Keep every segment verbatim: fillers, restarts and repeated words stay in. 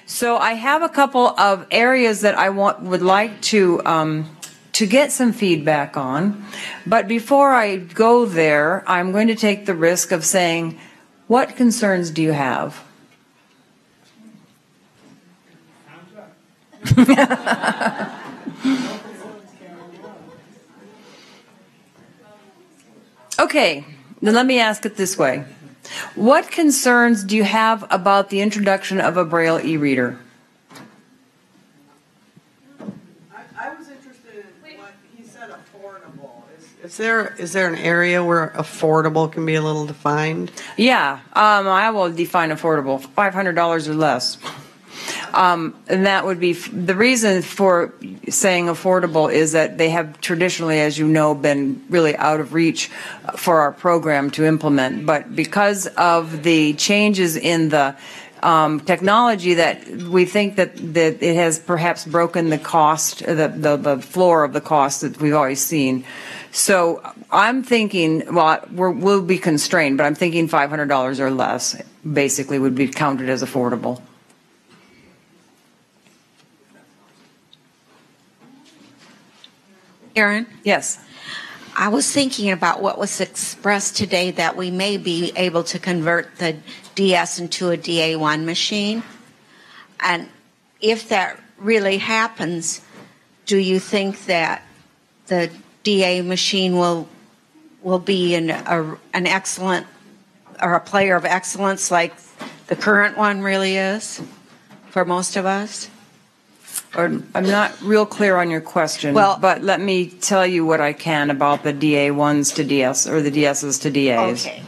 So I have a couple of areas that I want would like to um, to get some feedback on. But before I go there, I'm going to take the risk of saying, what concerns do you have? Okay, then let me ask it this way. What concerns do you have about the introduction of a Braille e-reader? I, I was interested in what he said, affordable. Is, is there is there an area where affordable can be a little defined? Yeah, um, I will define affordable, five hundred dollars or less. Um, and that would be, the reason for saying affordable is that they have traditionally, as you know, been really out of reach for our program to implement. But because of the changes in the um, technology, that we think that, that it has perhaps broken the cost, the, the, the floor of the cost that we've always seen. So I'm thinking, well, we're, we'll be constrained, but I'm thinking five hundred dollars or less basically would be counted as affordable. Erin? Yes. I was thinking about what was expressed today, that we may be able to convert the D S into a D A one machine. And if that really happens, do you think that the D A machine will will be an, a, an excellent, or a player of excellence like the current one really is for most of us? Or, I'm not real clear on your question, well, but let me tell you what I can about the D A ones to D S, or the D S's to D As. Okay.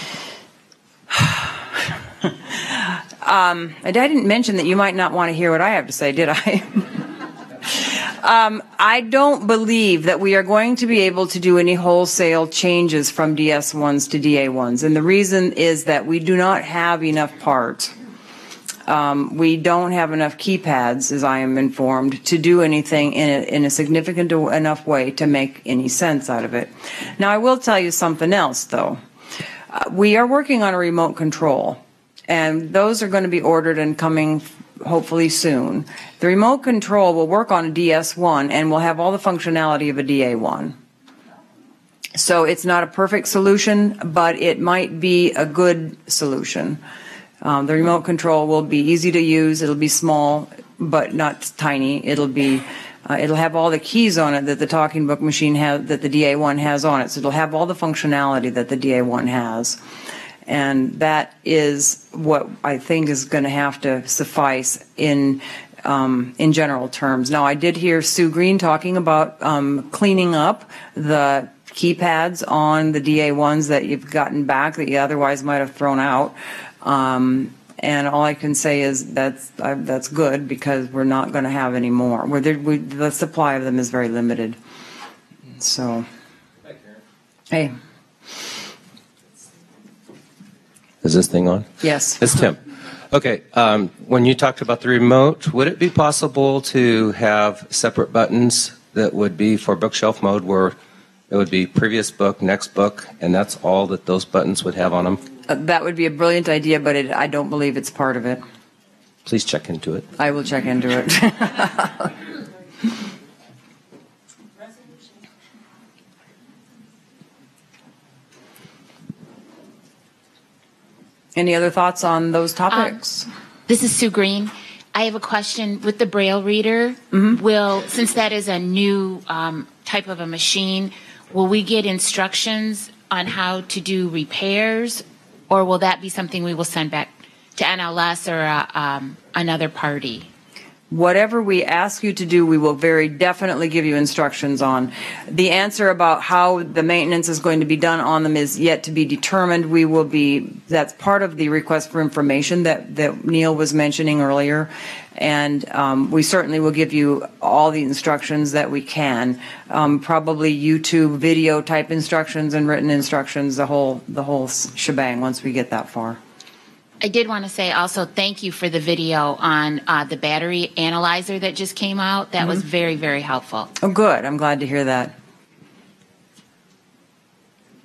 um, I didn't mention that you might not want to hear what I have to say, did I? um, I don't believe that we are going to be able to do any wholesale changes from D S ones to D A ones, and the reason is that we do not have enough parts. Um, we don't have enough keypads, as I am informed, to do anything in a, in a significant enough way to make any sense out of it. Now, I will tell you something else, though. Uh, we are working on a remote control, and those are going to be ordered and coming hopefully soon. The remote control will work on a D S one and will have all the functionality of a D A one. So it's not a perfect solution, but it might be a good solution. Um, the remote control will be easy to use. It'll be small, but not tiny. It'll be, uh, it'll have all the keys on it that the Talking Book machine has, that the D A one has on it. So it'll have all the functionality that the D A one has, and that is what I think is going to have to suffice in um, in general terms. Now, I did hear Sue Green talking about um, cleaning up the keypads on the D A ones that you've gotten back that you otherwise might have thrown out. Um, and all I can say is that's uh, that's good, because we're not going to have any more. We're there, we, the supply of them is very limited. So, hey, is this thing on? Yes, It's Tim. Okay, um, when you talked about the remote, would it be possible to have separate buttons that would be for bookshelf mode, where it would be previous book, next book, and that's all that those buttons would have on them? uh, that would be a brilliant idea, but it, I don't believe it's part of it. Please check into it. I will check into it. Any other thoughts on those topics? Um, this is Sue Green. I have a question with the Braille reader. Mm-hmm. Will, since that is a new um, type of a machine, will we get instructions on how to do repairs, or will that be something we will send back to N L S or uh, um, another party? Whatever we ask you to do, we will very definitely give you instructions on. The answer about how the maintenance is going to be done on them is yet to be determined. We will be, that's part of the request for information that, that Neil was mentioning earlier. And um, we certainly will give you all the instructions that we can. Um, probably YouTube video type instructions and written instructions, the whole, the whole shebang once we get that far. I did want to say also thank you for the video on uh, the battery analyzer that just came out. That mm-hmm. was very, very helpful. Oh, good. I'm glad to hear that.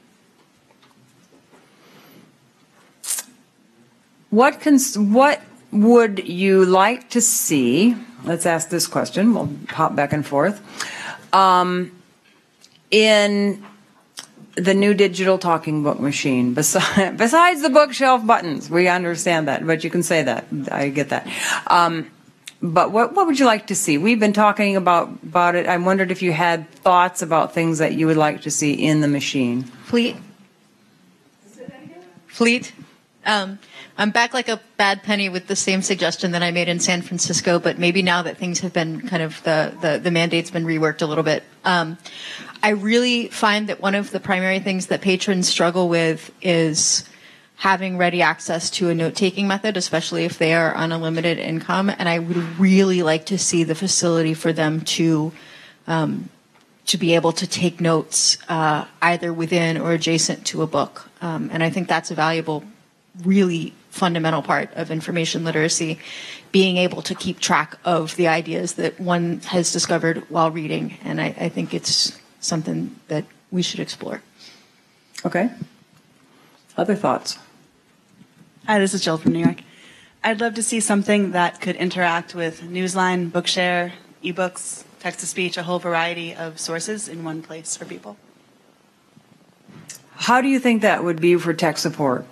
What cons- what would you like to see, let's ask this question, we'll hop back and forth, um, in the new digital talking book machine, besides, besides the bookshelf buttons, we understand that, but you can say that, I get that. Um, but what, what would you like to see? We've been talking about, about it. I wondered if you had thoughts about things that you would like to see in the machine. Fleet. Fleet. Um, I'm back like a bad penny with the same suggestion that I made in San Francisco, but maybe now that things have been kind of the, the, the mandate's been reworked a little bit. Um, I really find that one of the primary things that patrons struggle with is having ready access to a note-taking method, especially if they are on a limited income. And I would really like to see the facility for them to um, to be able to take notes uh, either within or adjacent to a book. Um, and I think that's a valuable, really fundamental part of information literacy, being able to keep track of the ideas that one has discovered while reading. And I, I think it's something that we should explore. Okay. Other thoughts? Hi, this is Jill from New York. I'd love to see something that could interact with Newsline, Bookshare, ebooks, text-to-speech, a whole variety of sources in one place for people. How do you think that would be for tech support?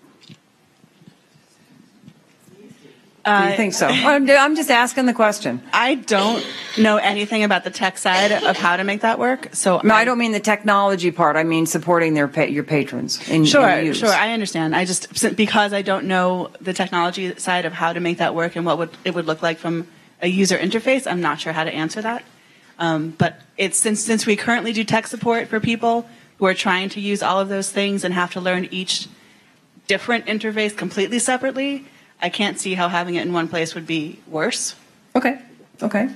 Do you think so? I'm I'm just asking the question. I don't know anything about the tech side of how to make that work. So No, I don't mean the technology part. I mean supporting their pa- your patrons in Sure, in use. sure, I understand. I just, because I don't know the technology side of how to make that work and what would it would look like from a user interface, I'm not sure how to answer that. Um, but it's since since we currently do tech support for people who are trying to use all of those things and have to learn each different interface completely separately, I can't see how having it in one place would be worse. Okay, okay.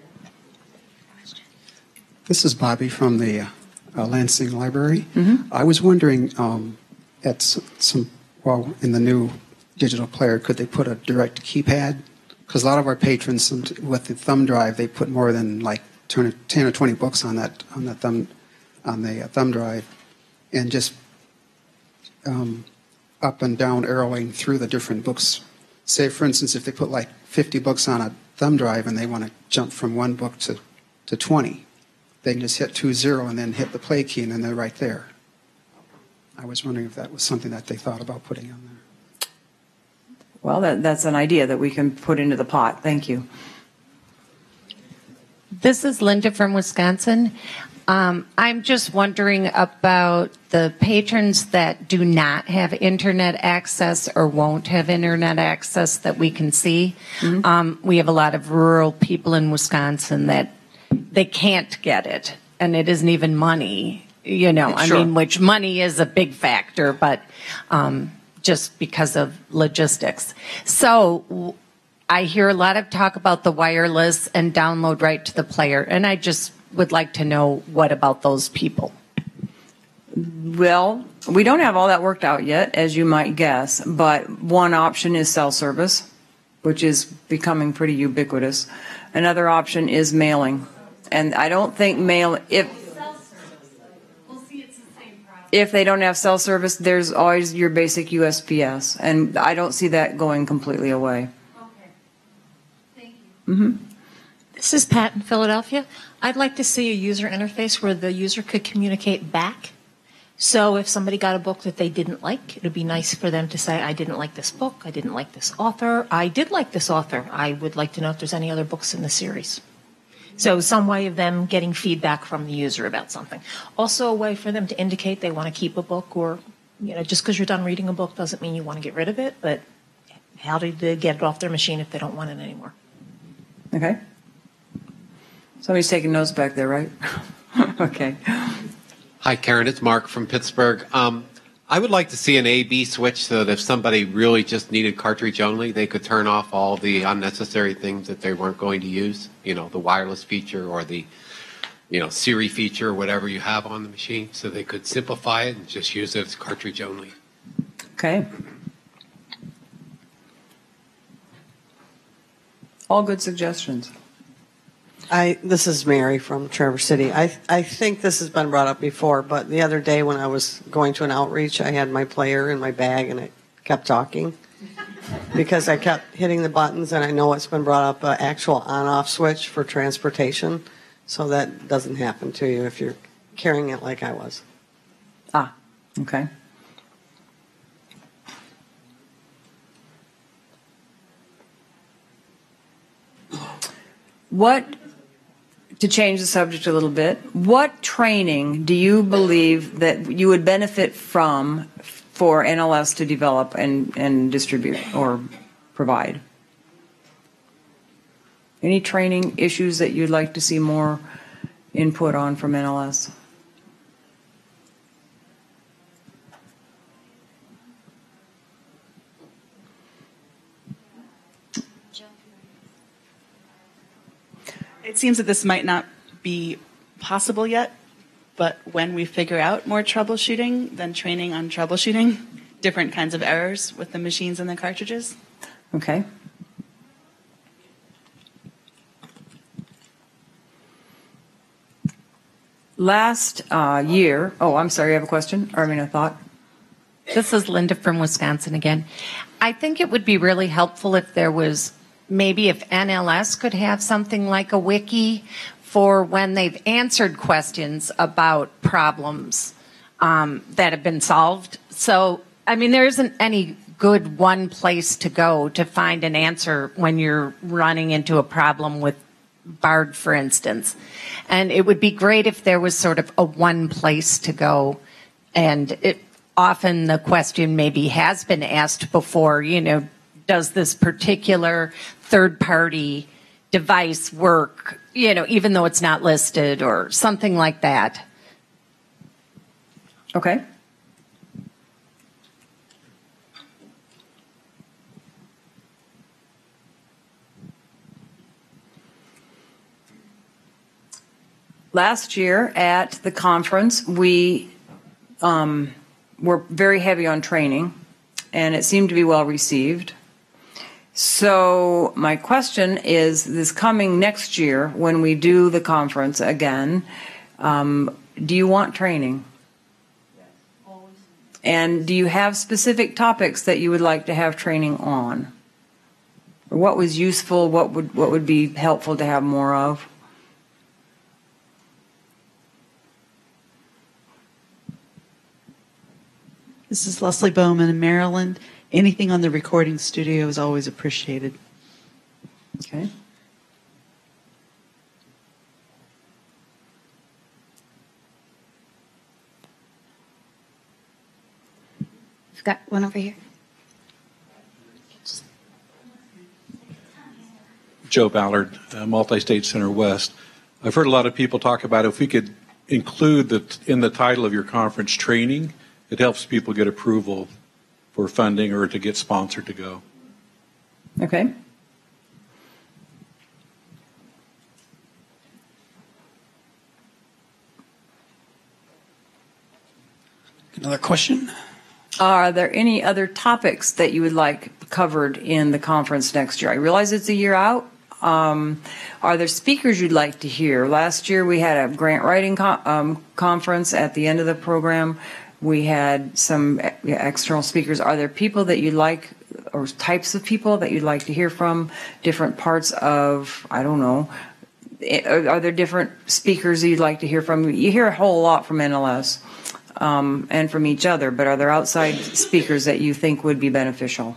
This is Bobby from the uh, uh, Lansing Library. Mm-hmm. I was wondering, um, at s- some, well, in the new digital player, could they put a direct keypad? Because a lot of our patrons, some- with the thumb drive, they put more than like ten or twenty books on that on the thumb on the uh, thumb drive, and just um, up and down arrowing through the different books. Say, for instance, if they put like fifty books on a thumb drive and they want to jump from one book to, to twenty, they can just hit two zero and then hit the play key and then they're right there. I was wondering if that was something that they thought about putting on there. Well, that, that's an idea that we can put into the pot. Thank you. This is Linda from Wisconsin. Um, I'm just wondering about the patrons that do not have internet access or won't have internet access that we can see. Mm-hmm. Um, we have a lot of rural people in Wisconsin that they can't get it, and it isn't even money, you know, I Sure. mean, which money is a big factor, but um, just because of logistics. So w- I hear a lot of talk about the wireless and download right to the player, and I just would like to know, what about those people? Well, we don't have all that worked out yet, as you might guess, but one option is cell service, which is becoming pretty ubiquitous. Another option is mailing. And I don't think mail, if, if they don't have cell service, there's always your basic U S P S, and I don't see that going completely away. Okay. Thank you. Mm-hmm. This is Pat in Philadelphia. I'd like to see a user interface where the user could communicate back. So if somebody got a book that they didn't like, it would be nice for them to say, I didn't like this book, I didn't like this author, I did like this author. I would like to know if there's any other books in the series. So some way of them getting feedback from the user about something. Also a way for them to indicate they want to keep a book, or, you know, just because you're done reading a book doesn't mean you want to get rid of it, but how do they get it off their machine if they don't want it anymore? Okay. Somebody's taking notes back there, right? Okay. Hi, Karen. It's Mark from Pittsburgh. Um, I would like to see an A B switch so that if somebody really just needed cartridge only, they could turn off all the unnecessary things that they weren't going to use, you know, the wireless feature or the, you know, Siri feature or whatever you have on the machine, so they could simplify it and just use it as cartridge only. Okay. All good suggestions. I, this is Mary from Traverse City. I, I think this has been brought up before, but the other day when I was going to an outreach, I had my player in my bag and it kept talking. because I kept hitting the buttons, and I know it's been brought up, an actual on-off switch for transportation, so that doesn't happen to you if you're carrying it like I was. Ah, okay. What, to change the subject a little bit, what training do you believe that you would benefit from for N L S to develop and, and distribute or provide? Any training issues that you'd like to see more input on from N L S? It seems that this might not be possible yet, but when we figure out more troubleshooting, then training on troubleshooting different kinds of errors with the machines and the cartridges. Okay. Last uh, year, oh, I'm sorry, you have a question? Or I mean, a thought? This is Linda from Wisconsin again. I think it would be really helpful if there was, maybe if N L S could have something like a wiki for when they've answered questions about problems um, that have been solved. So, I mean, there isn't any good one place to go to find an answer when you're running into a problem with BARD, for instance. And it would be great if there was sort of a one place to go. And it, often the question maybe has been asked before, you know, does this particular third-party device work, you know, even though it's not listed or something like that? Okay. Last year at the conference, we um, were very heavy on training, and it seemed to be well received. So my question is, this coming next year, when we do the conference again, um, do you want training? Yes, always. And do you have specific topics that you would like to have training on? Or what was useful, what would, what would be helpful to have more of? This is Leslie Bowman in Maryland. Anything on the recording studio is always appreciated. Okay. We've got one over here. Joe Ballard, uh, Multi-State Center West. I've heard a lot of people talk about if we could include the, in the title of your conference training, it helps people get approval for funding or to get sponsored to go. Okay. Another question? Are there any other topics that you would like covered in the conference next year? I realize it's a year out. Um, are there speakers you'd like to hear? Last year we had a grant writing co- um, conference at the end of the program. We had some external speakers. Are there people that you'd like, or types of people that you'd like to hear from, different parts of, I don't know, are there different speakers that you'd like to hear from? You hear a whole lot from N L S um, and from each other, but are there outside speakers that you think would be beneficial?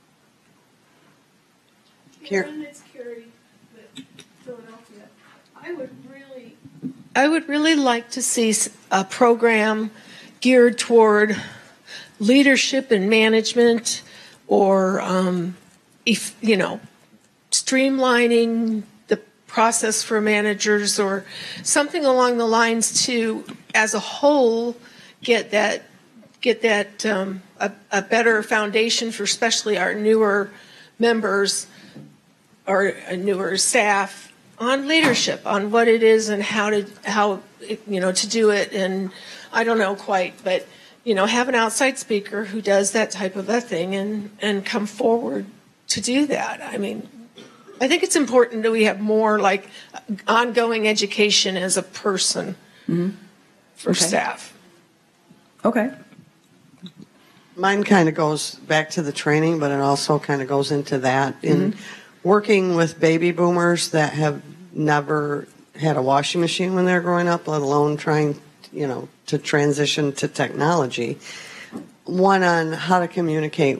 Karen, it's Carrie, Philadelphia. I would really, I would really like to see a program geared toward leadership and management, or um, if you know, streamlining the process for managers, or something along the lines to, as a whole, get that get that um, a, a better foundation for especially our newer members or newer staff on leadership, on what it is and how to how you know to do it. And I don't know quite, but you know, have an outside speaker who does that type of a thing and and come forward to do that. I mean, I think it's important that we have more like ongoing education as a person mm-hmm. for okay. staff. Okay. Mine kind of goes back to the training, but it also kind of goes into that. In working with baby boomers that have never had a washing machine when they're growing up, let alone trying, you know, to transition to technology. One on how to communicate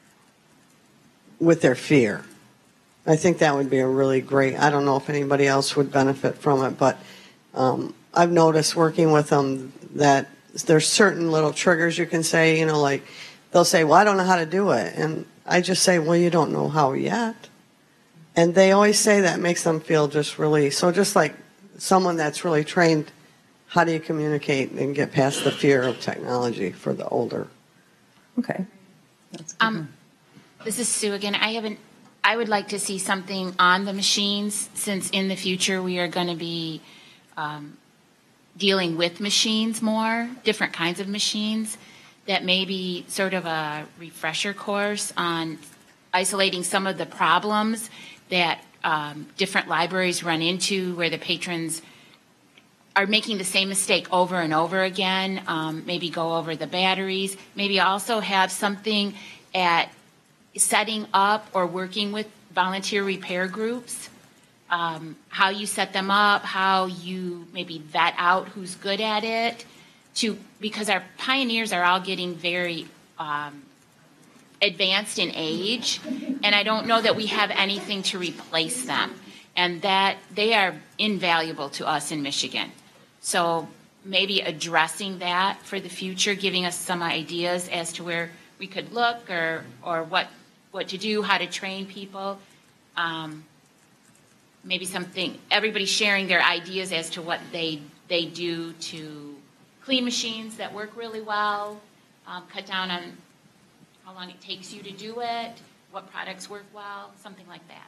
with their fear. I think that would be a really great, I don't know if anybody else would benefit from it, but um, I've noticed working with them that there's certain little triggers you can say, you know, like they'll say, well, I don't know how to do it. And I just say, well, you don't know how yet. And they always say that makes them feel just really, so just like someone that's really trained, how do you communicate and get past the fear of technology for the older? Okay. Um, this is Sue again. I haven't, I would like to see something on the machines, since in the future we are going to be um, dealing with machines more, different kinds of machines, that maybe sort of a refresher course on isolating some of the problems that um, different libraries run into, where the patrons are making the same mistake over and over again. Um, maybe go over the batteries. Maybe also have something at setting up or working with volunteer repair groups. Um, how you set them up, how you maybe vet out who's good at it, to because our pioneers are all getting very um, advanced in age, and I don't know that we have anything to replace them, and that they are invaluable to us in Michigan. So maybe addressing that for the future, giving us some ideas as to where we could look, or or what what to do, how to train people. Um, maybe something, everybody sharing their ideas as to what they they do to clean machines that work really well, um, cut down on how long it takes you to do it, what products work well, something like that.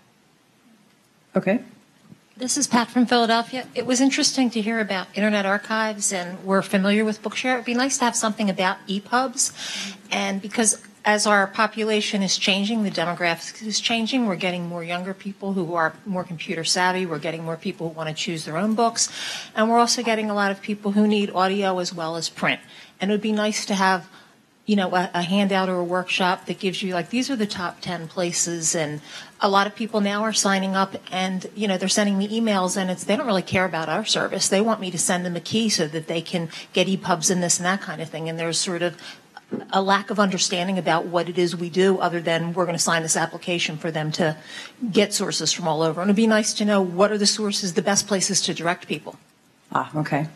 Okay. This is Pat from Philadelphia. It was interesting to hear about Internet Archives, and we're familiar with Bookshare. It would be nice to have something about E P U Bs, and because as our population is changing, the demographics is changing, we're getting more younger people who are more computer savvy, we're getting more people who want to choose their own books, and we're also getting a lot of people who need audio as well as print. And it would be nice to have, you know, a, a handout or a workshop that gives you, like, these are the top ten places, and a lot of people now are signing up, and, you know, they're sending me emails, and it's, they don't really care about our service. They want me to send them a key so that they can get E P U Bs and this and that kind of thing, and there's sort of a lack of understanding about what it is we do, other than we're going to sign this application for them to get sources from all over. And it'd be nice to know what are the sources, the best places to direct people. Ah, okay.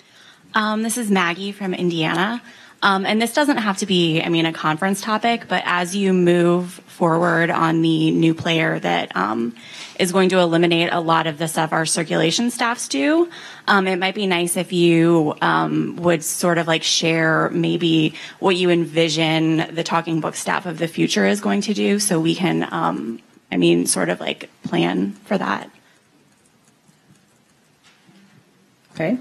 Um, this is Maggie from Indiana. Um, and this doesn't have to be, I mean, a conference topic, but as you move forward on the new player that um, is going to eliminate a lot of the stuff our circulation staffs do, um, it might be nice if you um, would sort of like share maybe what you envision the Talking Book staff of the future is going to do, so we can, um, I mean, sort of like plan for that. Okay.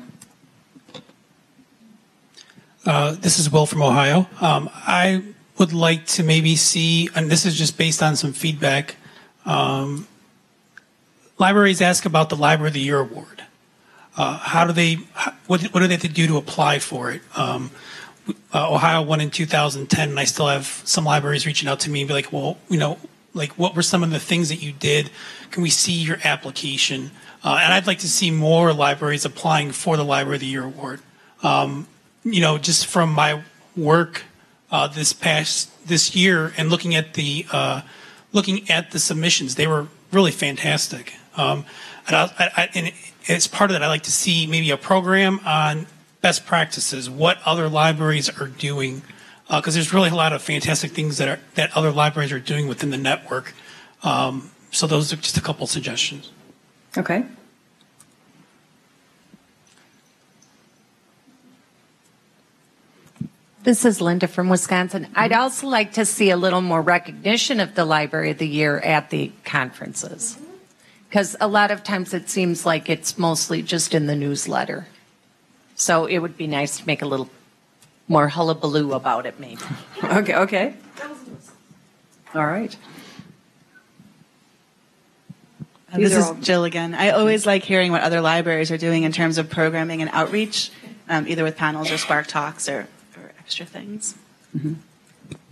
Uh, this is Will from Ohio. Um, I would like to maybe see, and this is just based on some feedback, um, libraries ask about the Library of the Year award. Uh, how do they, what, what do they have to do to apply for it? Um, uh, Ohio won in two thousand ten, and I still have some libraries reaching out to me and be like, well, you know, like what were some of the things that you did? Can we see your application? Uh, and I'd like to see more libraries applying for the Library of the Year award. Um, you know, just from my work uh, this past this year and looking at the uh, looking at the submissions, they were really fantastic. Um, and, I, I, and as part of that, I like to see maybe a program on best practices, what other libraries are doing, because uh, there's really a lot of fantastic things that are that other libraries are doing within the network. Um, so those are just a couple suggestions. Okay. This is Linda from Wisconsin. I'd also like to see a little more recognition of the Library of the Year at the conferences, because a lot of times it seems like it's mostly just in the newsletter. So it would be nice to make a little more hullabaloo about it, maybe. Okay, okay. All right. Uh, this is Jill again. I always like hearing what other libraries are doing in terms of programming and outreach, um, either with panels or Spark Talks or extra things. Mm-hmm.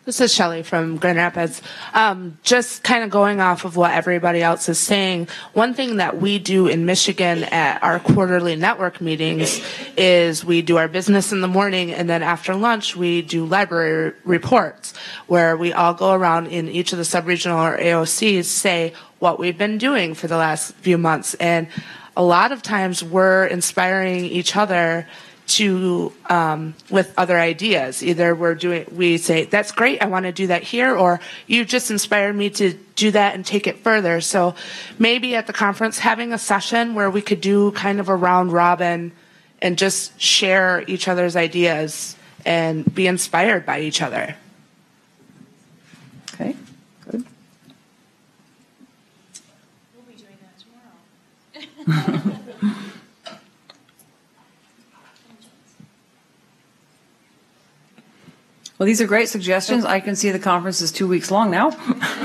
This is Shelley from Grand Rapids. Um, just kind of going off of what everybody else is saying, one thing that we do in Michigan at our quarterly network meetings is we do our business in the morning, and then after lunch we do library reports where we all go around in each of the sub-regional or A O Cs, say what we've been doing for the last few months. And a lot of times we're inspiring each other to um, with other ideas. Either we're doing, we say, that's great, I want to do that here, or you just inspired me to do that and take it further. So maybe at the conference having a session where we could do kind of a round robin and just share each other's ideas and be inspired by each other. Okay, good. We'll be doing that tomorrow. Well, these are great suggestions. I can see the conference is two weeks long now.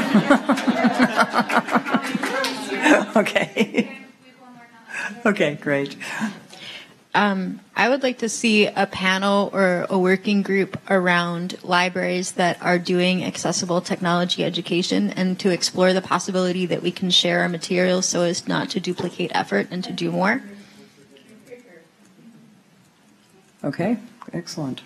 Okay. Okay, great. Um, I would like to see a panel or a working group around libraries that are doing accessible technology education and to explore the possibility that we can share our materials so as not to duplicate effort and to do more. Okay, excellent.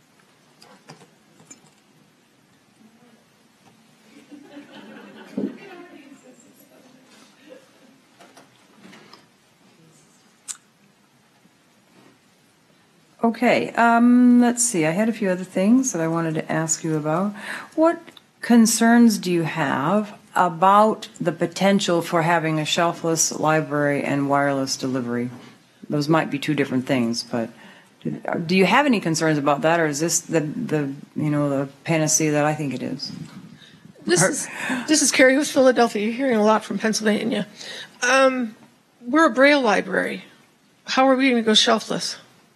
Okay, um, let's see. I had a few other things that I wanted to ask you about. What concerns do you have about the potential for having a shelfless library and wireless delivery? Those might be two different things, but do, do you have any concerns about that, or is this the, the you know the panacea that I think it is? This is this is Carrie with Philadelphia. You're hearing a lot from Pennsylvania. Um, we're a Braille library. How are we going to go shelfless?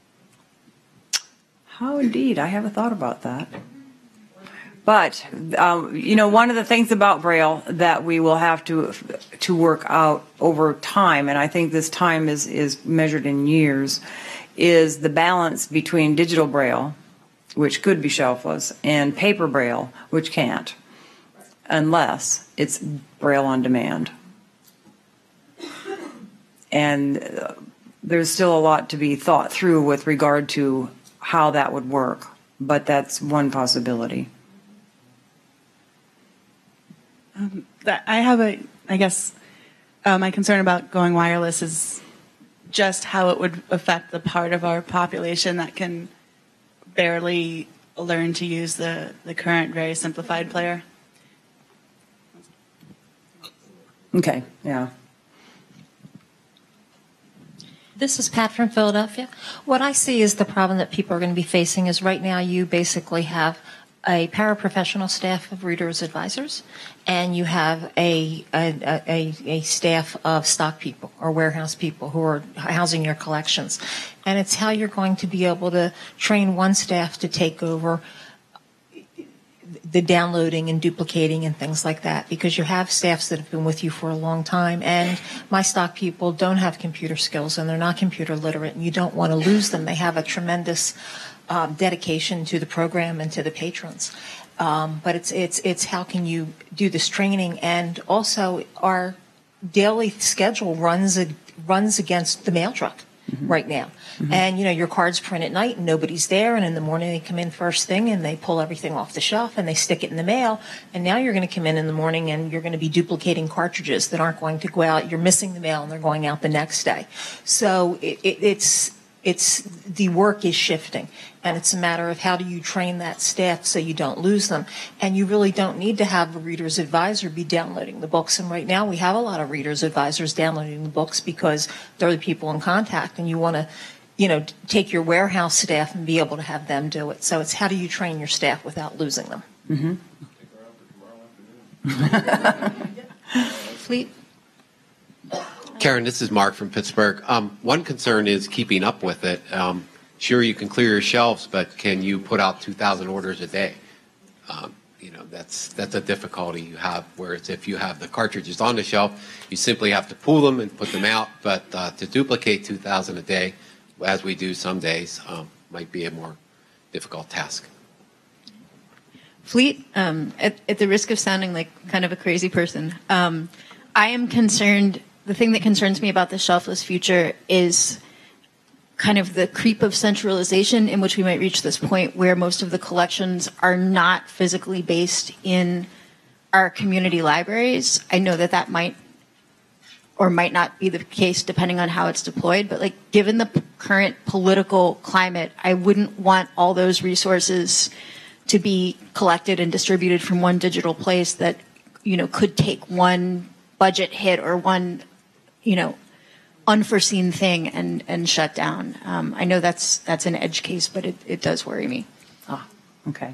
How indeed. I haven't thought about that. But, um, you know, one of the things about Braille that we will have to to work out over time, and I think this time is, is measured in years, is the balance between digital Braille, which could be shelfless, and paper Braille, which can't, unless it's Braille on demand. And uh, there's still a lot to be thought through with regard to how that would work, but that's one possibility. Um, that I have a, I guess, uh, my concern about going wireless is just how it would affect the part of our population that can barely learn to use the, the current very simplified player. Okay, yeah. This is Pat from Philadelphia. What I see is the problem that people are going to be facing is right now you basically have a paraprofessional staff of readers advisors, and you have a a, a a staff of stock people or warehouse people who are housing your collections. And it's how you're going to be able to train one staff to take over the downloading and duplicating and things like that, because you have staffs that have been with you for a long time, and my stock people don't have computer skills and they're not computer literate, and you don't want to lose them. They have a tremendous um, dedication to the program and to the patrons. Um, but it's it's it's how can you do this training, and also our daily schedule runs a, runs against the mail truck. Mm-hmm. Right now. Mm-hmm. And, you know, your cards print at night and nobody's there, and in the morning they come in first thing and they pull everything off the shelf and they stick it in the mail, and now you're going to come in in the morning and you're going to be duplicating cartridges that aren't going to go out. You're missing the mail and they're going out the next day. So it, it, it's it's the work is shifting, and it's a matter of how do you train that staff so you don't lose them. And you really don't need to have a reader's advisor be downloading the books. And right now we have a lot of reader's advisors downloading the books because they're the people in contact, and you want to, you know, take your warehouse staff and be able to have them do it. So it's how do you train your staff without losing them? Mm-hmm. Fleet. Karen, this is Mark from Pittsburgh. Um, one concern is keeping up with it. Um, sure, you can clear your shelves, but can you put out two thousand orders a day? Um, you know, that's that's a difficulty you have, whereas if you have the cartridges on the shelf, you simply have to pull them and put them out. But uh, to duplicate two thousand a day, as we do some days, um, might be a more difficult task. Fleet, um, at, at the risk of sounding like kind of a crazy person, um, I am concerned, the thing that concerns me about the shelfless future is kind of the creep of centralization in which we might reach this point where most of the collections are not physically based in our community libraries. I know that that might or might not be the case depending on how it's deployed, but like given the p- current political climate, I wouldn't want all those resources to be collected and distributed from one digital place that, you know, could take one budget hit or one, you know, unforeseen thing and, and shut down. Um, I know that's that's an edge case, but it, it does worry me. Ah, okay.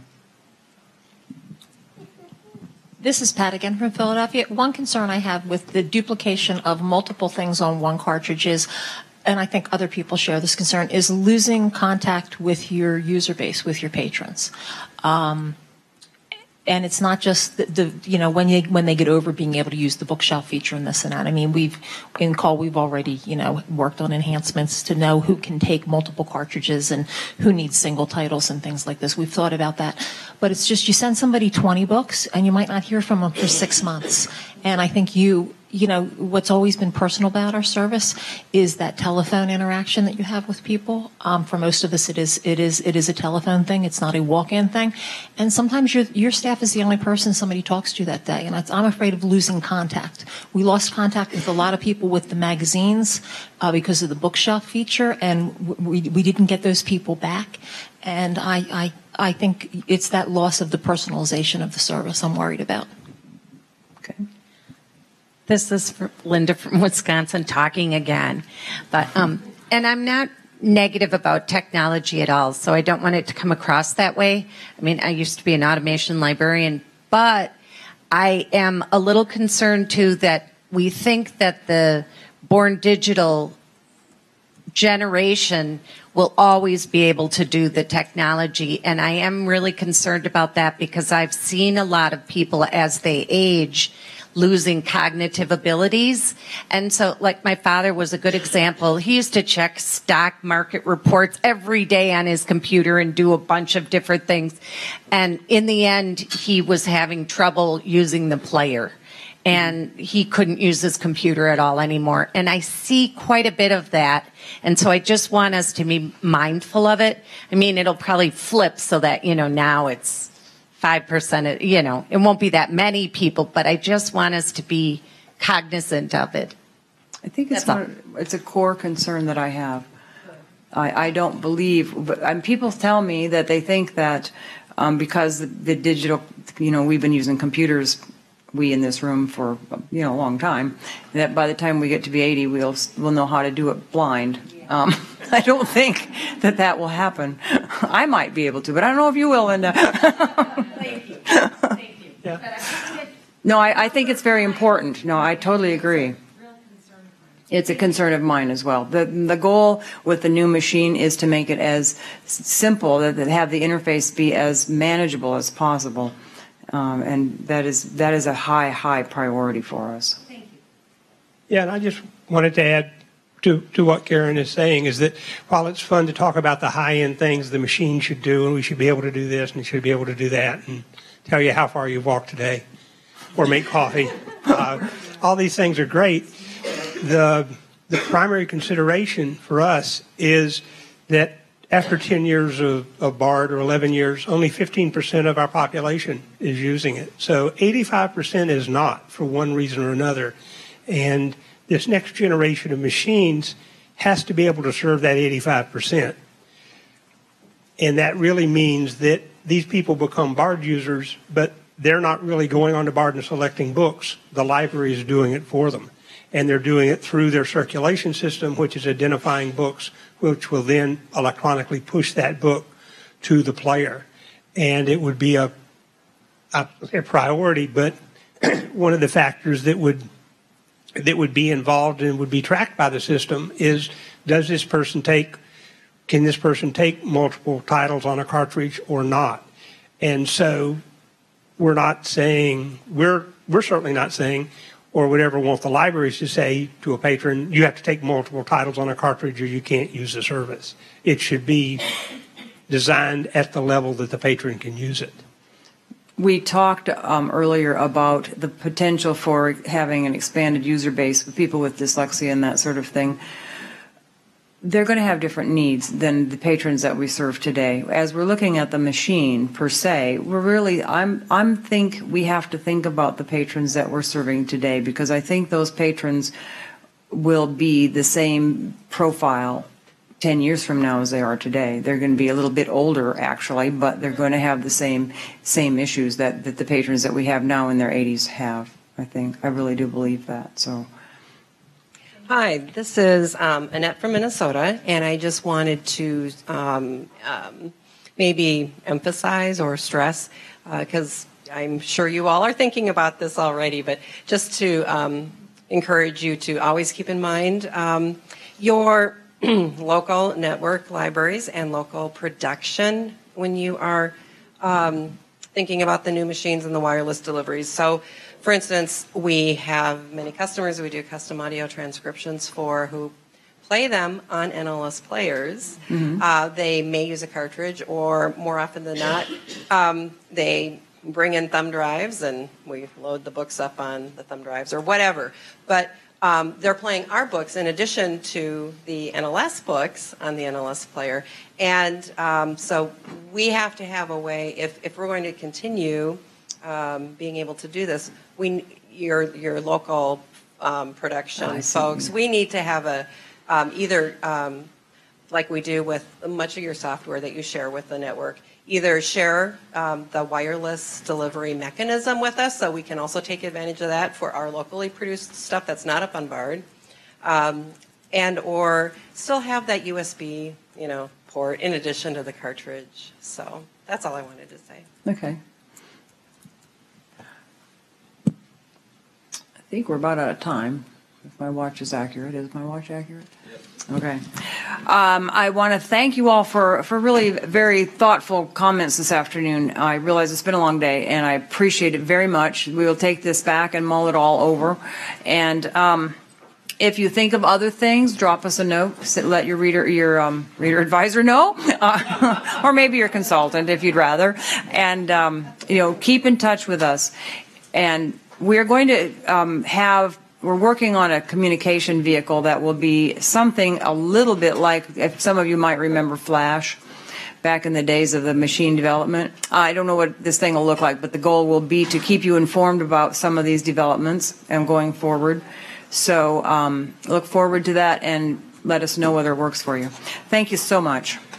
This is Pat again from Philadelphia. One concern I have with the duplication of multiple things on one cartridge is, and I think other people share this concern, is losing contact with your user base, with your patrons. Um, and it's not just the, the you know when you when they get over being able to use the bookshelf feature and this and that. I mean, we've in call we've already you know worked on enhancements to know who can take multiple cartridges and who needs single titles and things like this. We've thought about that, but it's just you send somebody twenty books and you might not hear from them for six months. And I think you. You know, what's always been personal about our service is that telephone interaction that you have with people. Um, for most of us, it is it is it is a telephone thing. It's not a walk-in thing. And sometimes your your staff is the only person somebody talks to that day. And it's, I'm afraid of losing contact. We lost contact with a lot of people with the magazines uh, because of the bookshelf feature, and we we didn't get those people back. And I I I think it's that loss of the personalization of the service I'm worried about. This is Linda from Wisconsin talking again. But um, and I'm not negative about technology at all, so I don't want it to come across that way. I mean, I used to be an automation librarian, but I am a little concerned, too, that we think that the born digital generation will always be able to do the technology, and I am really concerned about that because I've seen a lot of people as they age losing cognitive abilities. And so, like, my father was a good example. He used to check stock market reports every day on his computer and do a bunch of different things. And in the end, he was having trouble using the player. And he couldn't use his computer at all anymore. And I see quite a bit of that. And so I just want us to be mindful of it. I mean, it'll probably flip so that, you know, now it's five percent, you know, it won't be that many people, but I just want us to be cognizant of it. I think it's one, it's a core concern that I have. I, I don't believe, but and people tell me that they think that um, because the, the digital, you know, we've been using computers, we in this room for, you know, a long time, that by the time we get to be eighty, we'll, we'll know how to do it blind. Um, I don't think that that will happen. I might be able to, but I don't know if you will, Linda. Thank you. Thank you. Yeah. No, I, I think it's very important. No, I totally agree. It's a concern of mine as well. The the goal with the new machine is to make it as simple, that, that have the interface be as manageable as possible. Um, and that is that is a high, high priority for us. Thank you. Yeah, and I just wanted to add to, to what Karen is saying is that while it's fun to talk about the high-end things the machine should do, and we should be able to do this and we should be able to do that, and tell you how far you've walked today, or make coffee, uh, all these things are great. The the primary consideration for us is that after ten years of, of BARD, or eleven years, only fifteen percent of our population is using it. So eighty-five percent is not, for one reason or another. And this next generation of machines has to be able to serve that eighty-five percent. And that really means that these people become BARD users, but they're not really going on to BARD and selecting books. The library is doing it for them. And they're doing it through their circulation system, which is identifying books, which will then electronically push that book to the player. And it would be a, a, a priority, but one of the factors that would that would be involved and would be tracked by the system is, does this person take, can this person take multiple titles on a cartridge or not? And so we're not saying, we're we're certainly not saying, or would ever want the libraries to say to a patron, you have to take multiple titles on a cartridge or you can't use the service. It should be designed at the level that the patron can use it. we talked um, earlier about the potential for having an expanded user base with people with dyslexia and that sort of thing. They're going to have different needs than the patrons that we serve today. As we're looking at the machine per se, we're really, I'm, I'm think we have to think about the patrons that we're serving today, because I think those patrons will be the same profile ten years from now as they are today. They're going to be a little bit older, actually, but they're going to have the same same issues that, that the patrons that we have now in their eighties have, I think. I really do believe that. So. Hi, this is um, Annette from Minnesota, and I just wanted to um, um, maybe emphasize or stress, because uh, I'm sure you all are thinking about this already, but just to um, encourage you to always keep in mind um, your local network libraries and local production when you are um, thinking about the new machines and the wireless deliveries. So, for instance, we have many customers we do custom audio transcriptions for who play them on N L S players. Mm-hmm. Uh, they may use a cartridge, or more often than not, um, they bring in thumb drives and we load the books up on the thumb drives or whatever. But um, they're playing our books in addition to the N L S books on the N L S player. And um, so we have to have a way, if, if we're going to continue um, being able to do this, we your your local um, production oh, folks, we need to have a um, either um, like we do with much of your software that you share with the network, either share um, the wireless delivery mechanism with us so we can also take advantage of that for our locally produced stuff that's not up on Bard, um, and or still have that U S B, you know, port in addition to the cartridge. So that's all I wanted to say. Okay. I think we're about out of time. If my watch is accurate. Is my watch accurate? Okay. Um, I want to thank you all for, for really very thoughtful comments this afternoon. I realize it's been a long day, and I appreciate it very much. We will take this back and mull it all over. And um, if you think of other things, drop us a note. Let your reader, your um, reader advisor know, uh, or maybe your consultant if you'd rather. And um, you know, keep in touch with us. And we're going to um, have. We're working on a communication vehicle that will be something a little bit like, if some of you might remember Flash, back in the days of the machine development. I don't know what this thing will look like, but the goal will be to keep you informed about some of these developments and going forward. So um, look forward to that and let us know whether it works for you. Thank you so much.